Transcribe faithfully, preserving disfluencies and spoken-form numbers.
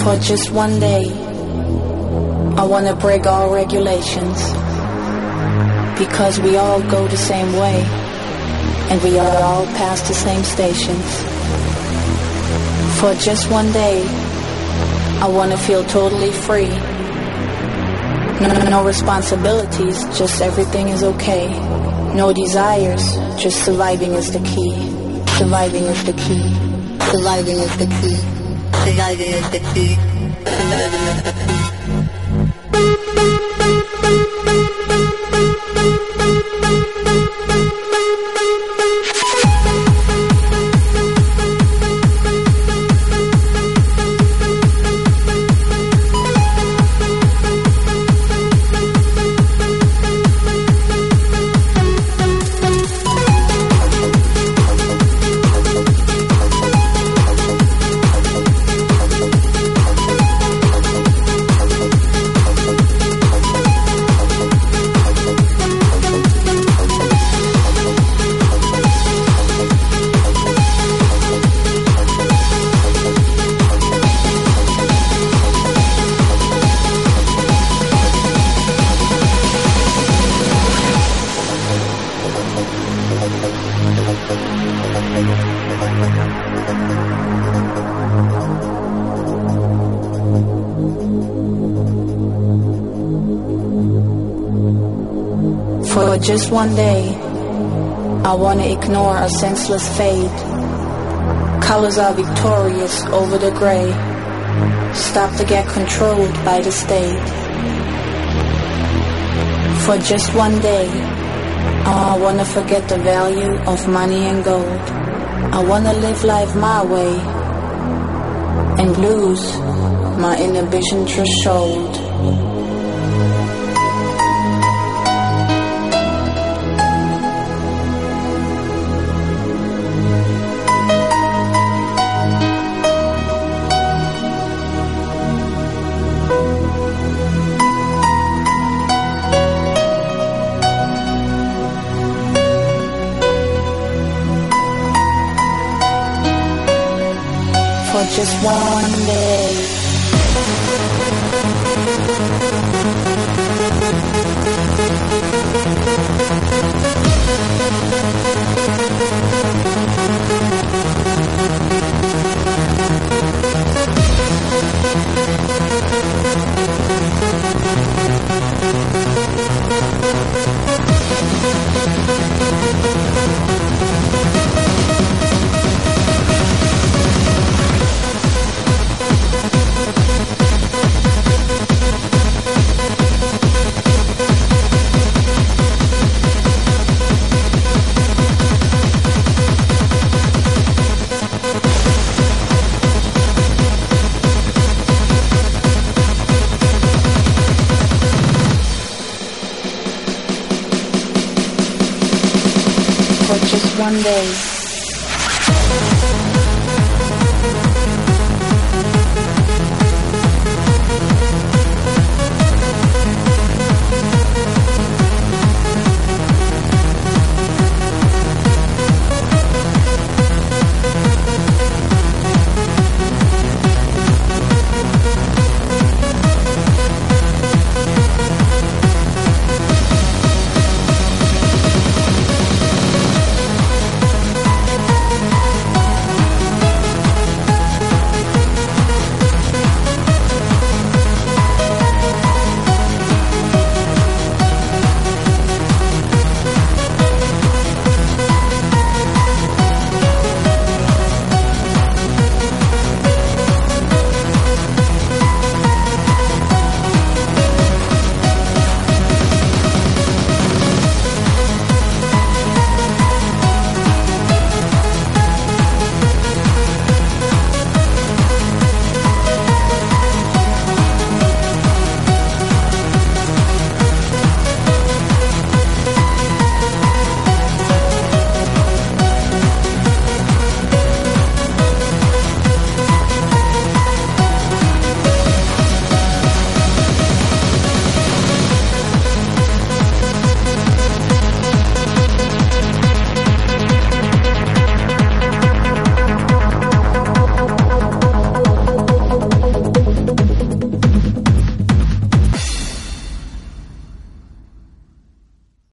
For just one day, I wanna break all regulations, because we all go the same way, and we are all past the same stations. For just one day, I wanna feel totally free. No, no responsibilities, just everything is okay. No desires, just surviving is the key. Surviving is the key. Surviving is the key. Surviving is the key. Surviving is the key. For just one day, I wanna ignore a senseless fate. Colors are victorious over the gray. Stop to get controlled by the state. For just one day, I wanna forget the value of money and gold. I wanna live life my way and lose my inhibition threshold. For just one day. For just one day.